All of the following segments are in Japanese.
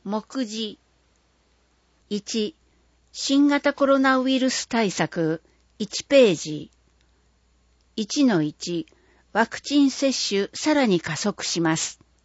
目次。1、新型コロナウイルス対策1ページ。1-1、ワクチン接種さらに加速します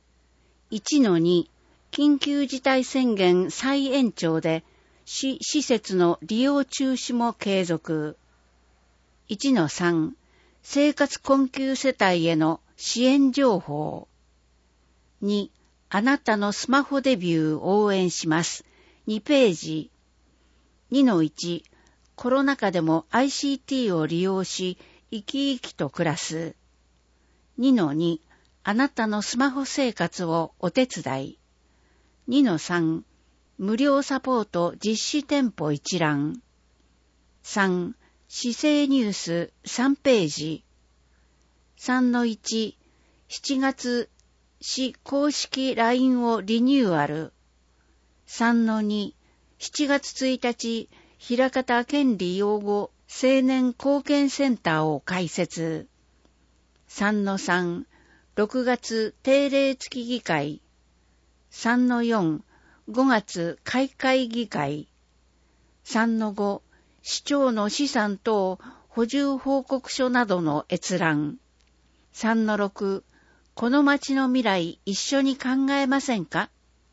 。1-2、緊急事態宣言再延長で施設の利用中止も継続。1-3、生活困窮世帯への支援情報。2、あなたのスマホデビュー応援します。2ページ。2-1、コロナ禍でも ICT を利用し、生き生きと暮らす。2-2、あなたのスマホ生活をお手伝い。2-3、無料サポート実施店舗一覧。3、市政ニュース3ページ。3-1、7月市公式 LINE をリニューアル。3-2、7月1日、枚方権利擁護青年貢献センターを開設。3-3、6月定例付議会。3-4、5月開会議会。3-5、市長の資産等補充報告書などの閲覧。3-6、この町の未来一緒に考えませんか？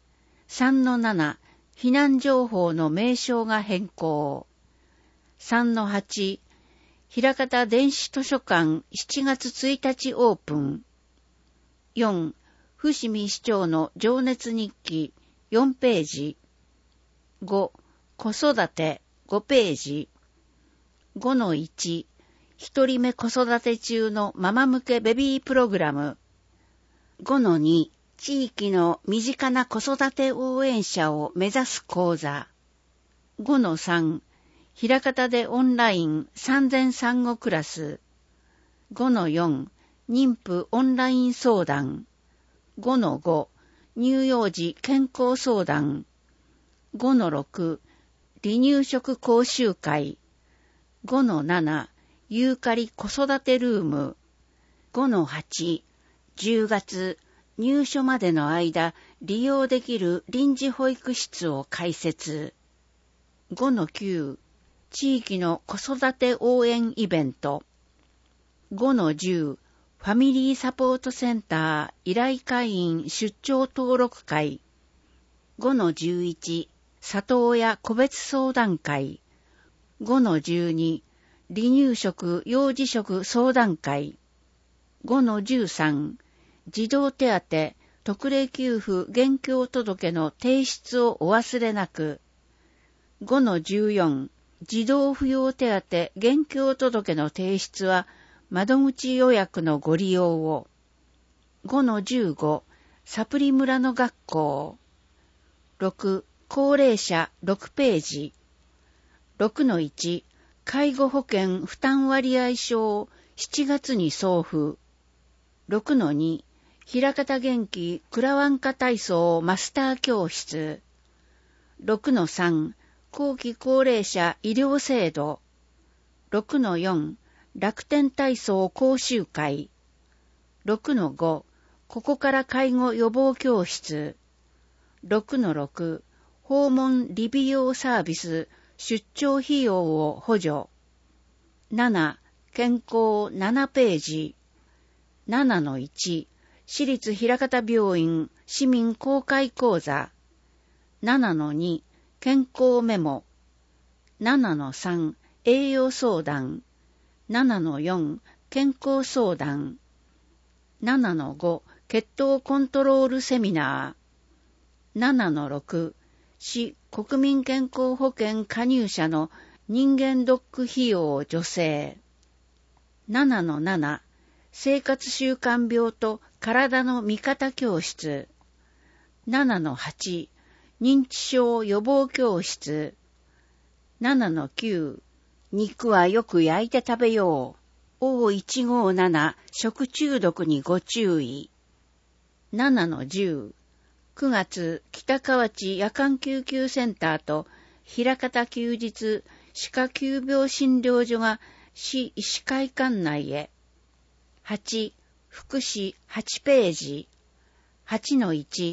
3-7、避難情報の名称が変更。3-8、枚方電子図書館7月1日オープン。4、伏見市長の情熱日記4ページ。5、子育て5ページ。5-1、一人目子育て中のママ向けベビープログラム。5-2、地域の身近な子育て応援者を目指す講座。5-3、枚方でオンライン産前産後クラス。5-4、妊婦オンライン相談。5-5、乳幼児健康相談。5-6、離乳食講習会。5-7、ユーカリ子育てルーム。5-8、10月、入所までの間、利用できる臨時保育室を開設。5-9、地域の子育て応援イベント。5-10、ファミリーサポートセンター依頼会員出張登録会。5-11、里親個別相談会。5-12、離乳食幼児食相談会。5-13、児童手当特例給付現況届の提出をお忘れなく。5-14、児童扶養手当現況届の提出は窓口予約のご利用を。5-15、サプリ村の学校。6、高齢者6ページ。6-1、介護保険負担割合証7月に送付。6-2、枚方元気くらわんか体操マスター教室。6-3、後期高齢者医療制度。6-4、楽天体操講習会。6-5、ここから介護予防教室。6-6、訪問理美容サービス出張費用を補助。7、健康7ページ。7-1、私立枚方病院市民公開講座。7-2、健康メモ。7-3、栄養相談。7-4、健康相談。7-5、血糖コントロールセミナー。7-6、市国民健康保険加入者の人間ドック費用助成。7-7、生活習慣病と体の見方教室。7-8、認知症予防教室。7-9、肉はよく焼いて食べよう。O157 食中毒にご注意。7-10、9月北河内夜間救急センターと枚方休日歯科急病診療所が市医師会館内へ。8、福祉8ページ。8-1、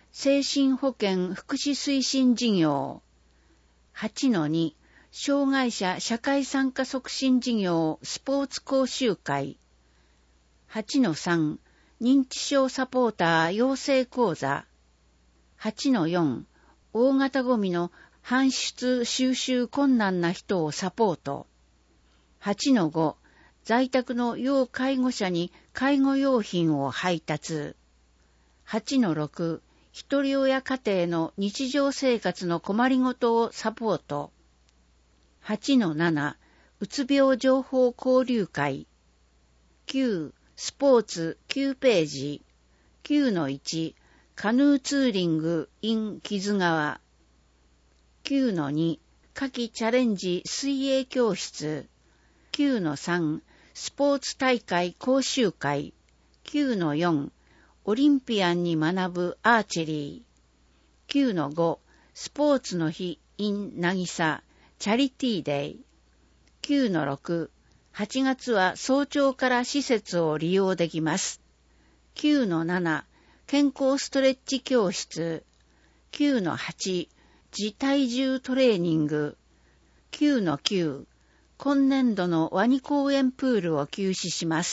精神保健福祉推進事業。8-2、障害者社会参加促進事業スポーツ講習会。8-3、認知症サポーター養成講座。8-4、大型ゴミの搬出収集困難な人をサポート。8-5、在宅の要介護者に介護用品を配達。8-6、一人親家庭の日常生活の困りごとをサポート。8-7、うつ病情報交流会。9、スポーツ9ページ。9-1、カヌーツーリング in 木津川。9-2、夏季チャレンジ水泳教室。9-3、スポーツ大会講習会。9-4、オリンピアンに学ぶアーチェリー。9-5、スポーツの日 in なぎさチャリティーデイ。9-6、8月は早朝から施設を利用できます。9-7、健康ストレッチ教室。9-8、自体重トレーニング。9-9、今年度のワニ公園プールを休止します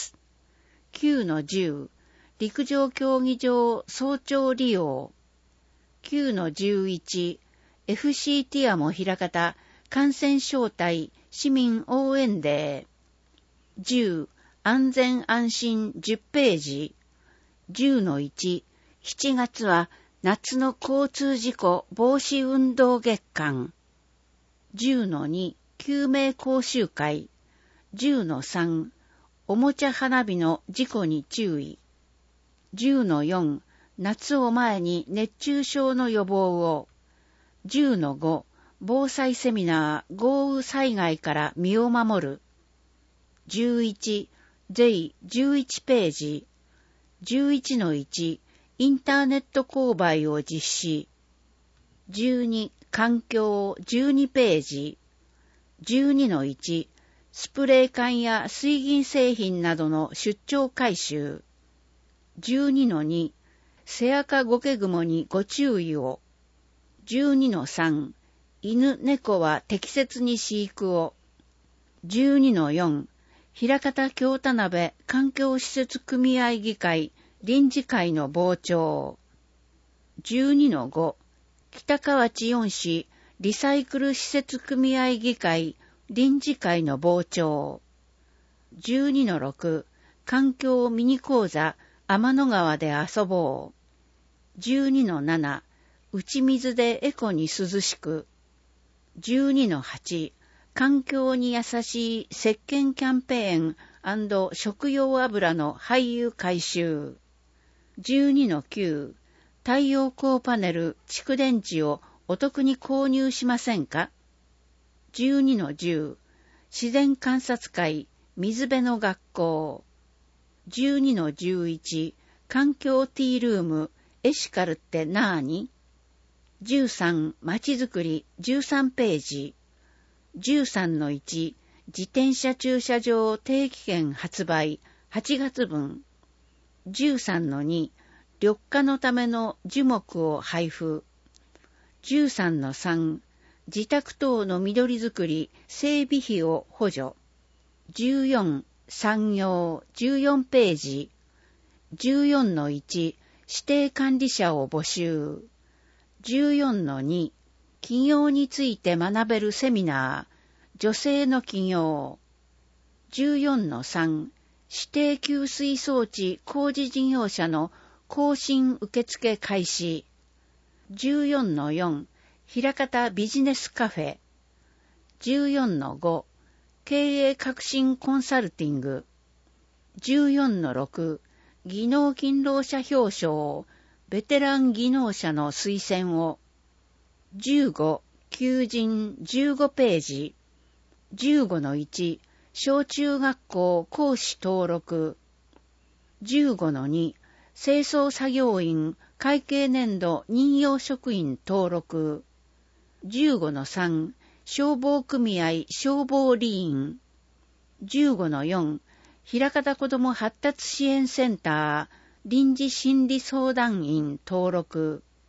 。9-10、陸上競技場早朝利用。9-11、FC ティアモ枚方感染招待市民応援デー。10、安全安心10ページ。10-1、7月は夏の交通事故防止運動月間。10-2、救命講習会。10-3、おもちゃ花火の事故に注意。10-4、夏を前に熱中症の予防を。10-5、防災セミナー豪雨災害から身を守る。11、税11ページ。11-1、インターネット購買を実施。12、環境12ページ。12-1、スプレー缶や水銀製品などの出張回収。12-2、セアカゴケグモにご注意を。12-3、犬猫は適切に飼育を。12-4、枚方京田辺環境施設組合議会臨時会の傍聴。12-5、北河内4市リサイクル施設組合議会臨時会の傍聴。12-6、環境ミニ講座天の川で遊ぼう。12-7、打ち水でエコに涼しく。12-8、環境に優しい石鹸キャンペーン&食用油の廃油回収。12-9、太陽光パネル蓄電池をお得に購入しませんか。12-10、自然観察会水辺の学校。12-11、環境ティールームエシカルってなーに。13、まちづくり13ページ。13-1、自転車駐車場定期券発売8月分。13-2、緑化のための樹木を配布。13-3、自宅等の緑づくり整備費を補助。14、産業14ページ。14-1、指定管理者を募集。14-2、企業について学べるセミナー、女性の企業。14-3、指定給水装置工事事業者の更新受付開始。14-4、枚方ビジネスカフェ。14-5、経営革新コンサルティング。14-6、技能勤労者表彰、ベテラン技能者の推薦を。15、求人15ページ。15-1、小中学校講師登録。15-2、清掃作業員会計年度任用職員登録。15-3、消防組合消防理員。15-4、枚方子ども発達支援センター臨時心理相談員登録。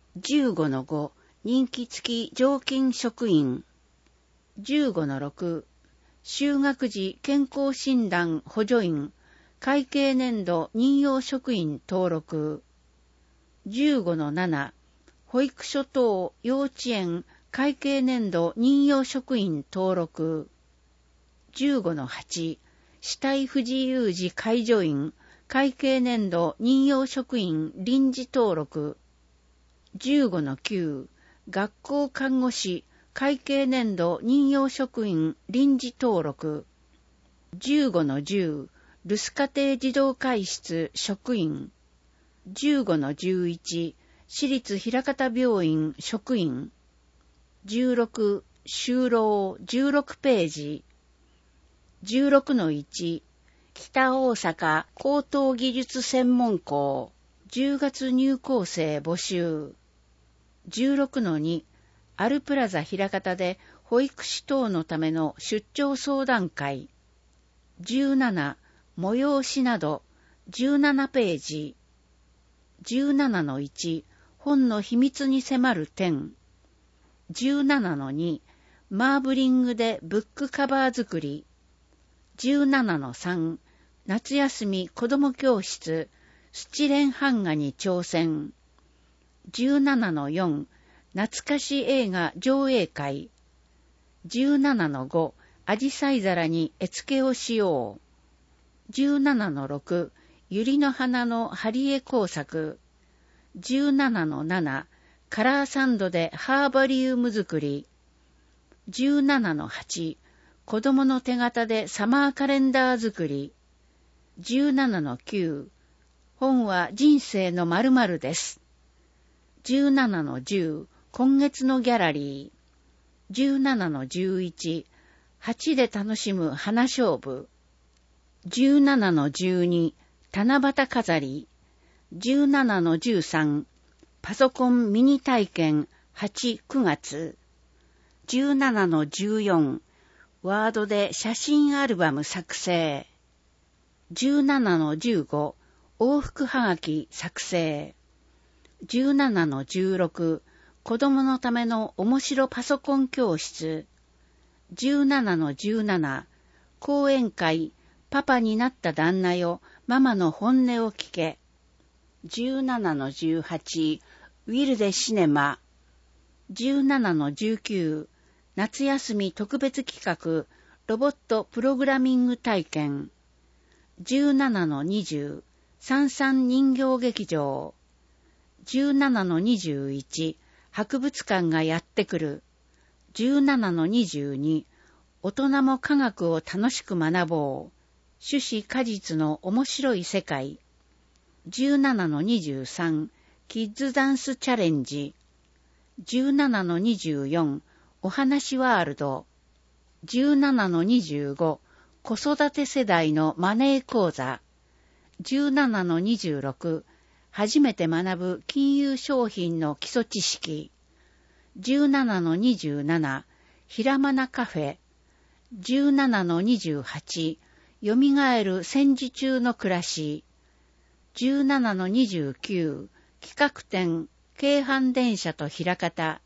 15-5、任期付き常勤職員。15-6、就学時健康診断補助員、会計年度任用職員登録。15-7、保育所等幼稚園会計年度任用職員登録。15-8、死体不自由児介助員会計年度任用職員臨時登録。15-9、学校看護師会計年度任用職員臨時登録。15-10、留守家庭児童会室職員。15-11、私立枚方病院職員。16、就労16ページ。16-1、北大阪高等技術専門校10月入校生募集。16-2、アルプラザ枚方で保育士等のための出張相談会。17、催しなど17ページ。17-1、本の秘密に迫る点。17-2、マーブリングでブックカバー作り。17-3、夏休み子ども教室スチレン版画に挑戦。17-4、懐かし映画上映会。17-5、アジサイ皿に絵付けをしよう。17-6、百合の花の貼り絵工作。17-7、カラーサンドでハーバリウム作り。17-8、子供の手形でサマーカレンダー作り。17-9、本は人生の〇〇です。17-10、今月のギャラリー。17-11、鉢で楽しむ花勝負。17-12、七夕飾り。17-13、パソコンミニ体験8、9月。17-14、ワードで写真アルバム作成。17-15、往復はがき作成。17-16、子供のための面白パソコン教室。17-17、講演会、パパになった旦那よ、ママの本音を聞け。17-18、ウィルデシネマ。17-19、夏休み特別企画、ロボットプログラミング体験。17-20、三々人形劇場。17-21、博物館がやってくる。17-22、大人も科学を楽しく学ぼう。種子果実の面白い世界。17-23、キッズダンスチャレンジ。17-24、お話ワールド。17-25、子育て世代のマネー講座。17-26、初めて学ぶ金融商品の基礎知識。17-27、ひらまなカフェ。17-28、よみがえる戦時中の暮らし。17-29、企画展、京阪電車と枚方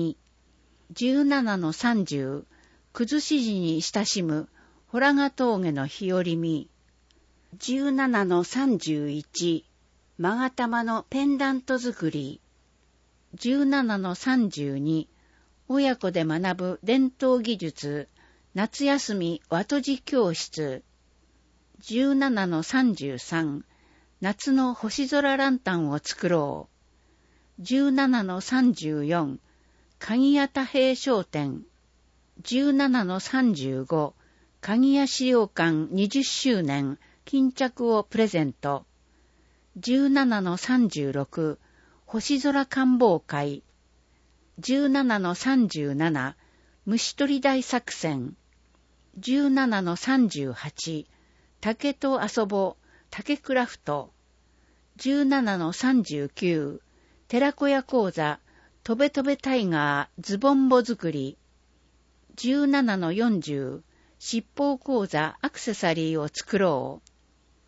2。17-30、崩し地に親しむ、ホラガ峠の日和見。17-31、勾玉のペンダント作り。17-32、親子で学ぶ伝統技術、夏休み和とじ教室。17-33、夏の星空ランタンを作ろう。17-34、鍵屋太平商店。17-35、鍵屋資料館20周年巾着をプレゼント。17-36、星空観望会。17-37、虫取り大作戦。17-38、竹と遊ぼう、竹クラフト。17-39、寺子屋講座、とべとべタイガー、ズボンボ作り。17-40、七宝講座、アクセサリーを作ろ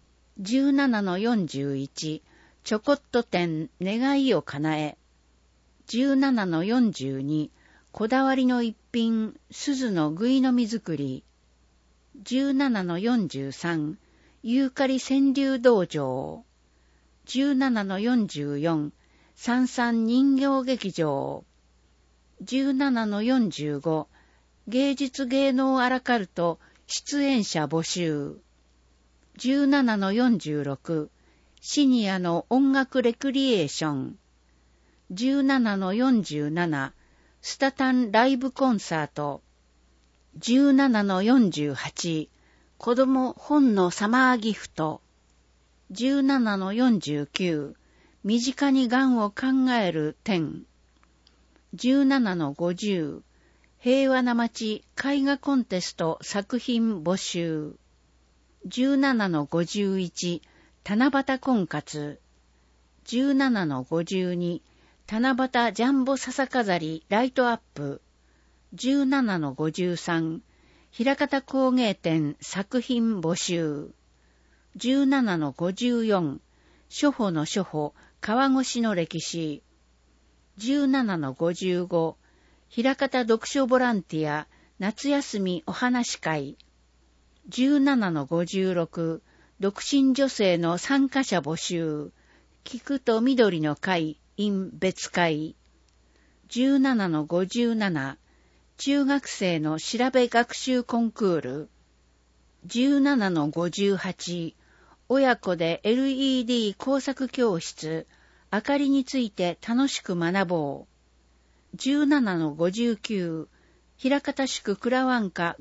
う。17-41、ちょこっと展、願いを叶え。 17-42、こだわりの一品、錫のぐいのみ作り。17-43、ユーカリ川柳道場。17-44、三々人形劇場。17-45、芸術芸能アラカルト出演者募集。17-46、シニアの音楽レクリエーション。17-47、スタタンライブコンサート。17-48、子供本のサマーギフト。17-49、身近にがんを考える展。17-50、平和な街絵画コンテスト作品募集。17-51、七夕婚活。17-52、七夕ジャンボ笹飾りライトアップ。17-53、枚方工芸展作品募集。17-54、初歩の初歩川越の歴史。17-55、枚方読書ボランティア夏休みお話会。17-56、独身女性の参加者募集。菊と緑の会 in 別会。17-57、中学生の調べ学習コンクール。17-58、親子で LED 工作教室、明かりについて楽しく学ぼう。17-59、枚方宿蔵湾歌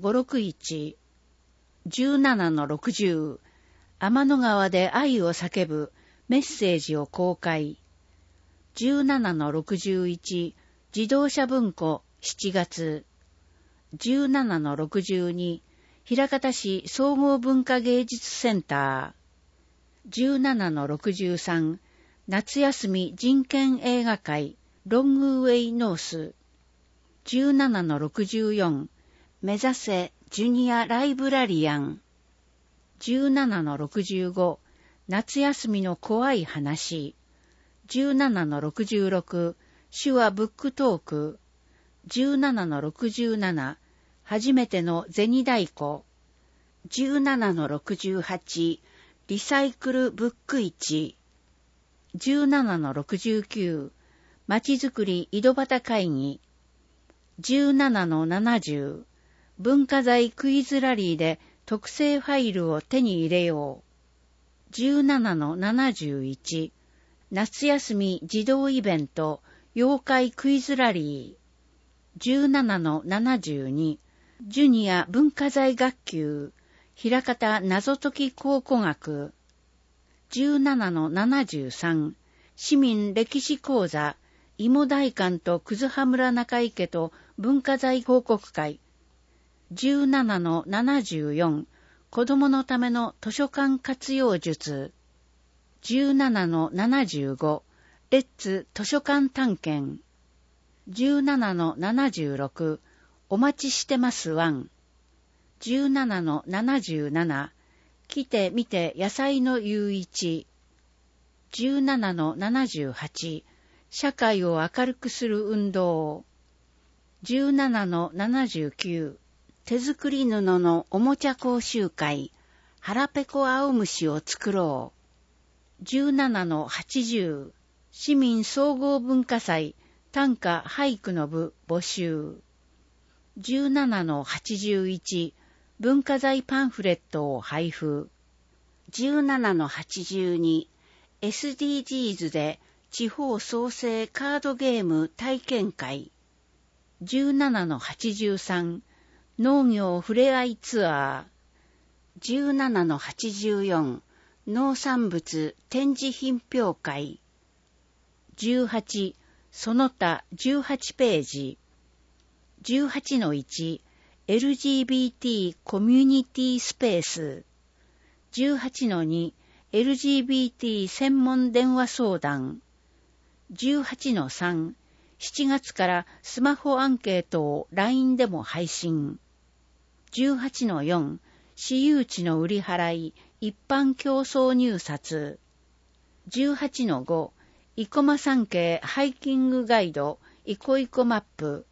561。17-60、天の川で愛を叫ぶメッセージを公開。17-61、自動車文庫7月。17-62、枚方市総合文化芸術センター。17-63、夏休み人権映画会ロングウェイノース。17-64、目指せジュニアライブラリアン。17-65、夏休みの怖い話。17-66、手話ブックトーク。17-67、初めての銭太鼓。17-68、リサイクルブック市。17-69、まちづくり井戸端会議。17-70、文化財クイズラリーで特製ファイルを手に入れよう。17-71、夏休み児童イベント妖怪クイズラリー。17-72、ジュニア文化財学級枚方謎解き考古学。17-73、市民歴史講座芋大館と葛葉村中池と文化財報告会。17-74、子供のための図書館活用術。17-75、レッツ図書館探検。17-76、お待ちしてますワン。17-77、来て見て野菜の夕一。17-78、社会を明るくする運動。17-79、手作り布のおもちゃ講習会、腹ペコ青虫を作ろう。17-80、市民総合文化祭、短歌俳句の部募集。17-81、文化財パンフレットを配布。17-82、SDGs で地方創生カードゲーム体験会。17-83、農業ふれあいツアー。17-84、農産物展示品評会。18、その他18ページ。18-1、LGBT コミュニティスペース。18-2、LGBT 専門電話相談。18-3、7月からスマホアンケートを LINE でも配信。18-4、私有地の売り払い、一般競争入札。18-5、生駒山系ハイキングガイド、 いこいこマップ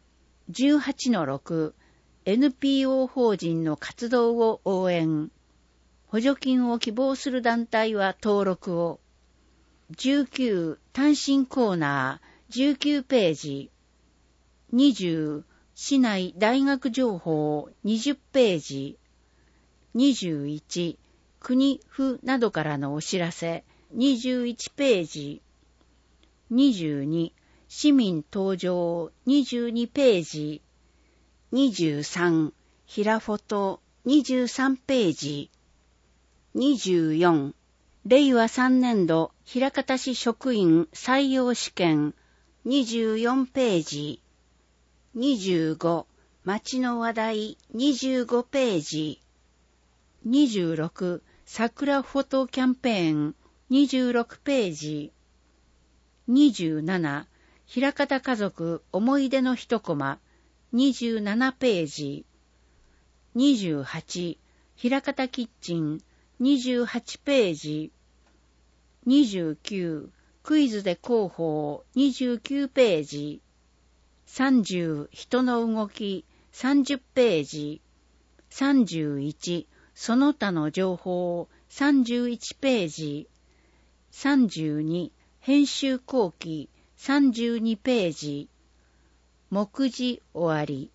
18-6 NPO 法人の活動を応援。補助金を希望する団体は登録を。19単身コーナー19ページ。20市内大学情報20ページ。21国府などからのお知らせ21ページ。22市民登場22ページ。23平フォト23ページ。24令和3年度枚方市職員採用試験24ページ。25町の話題25ページ。26桜フォトキャンペーン26ページ。27枚方家族思い出の一コマ27ページ。28枚方キッチン28ページ。29クイズで広報29ページ。30人の動き30ページ。31その他の情報31ページ。32編集後期32ページ。目次終わり。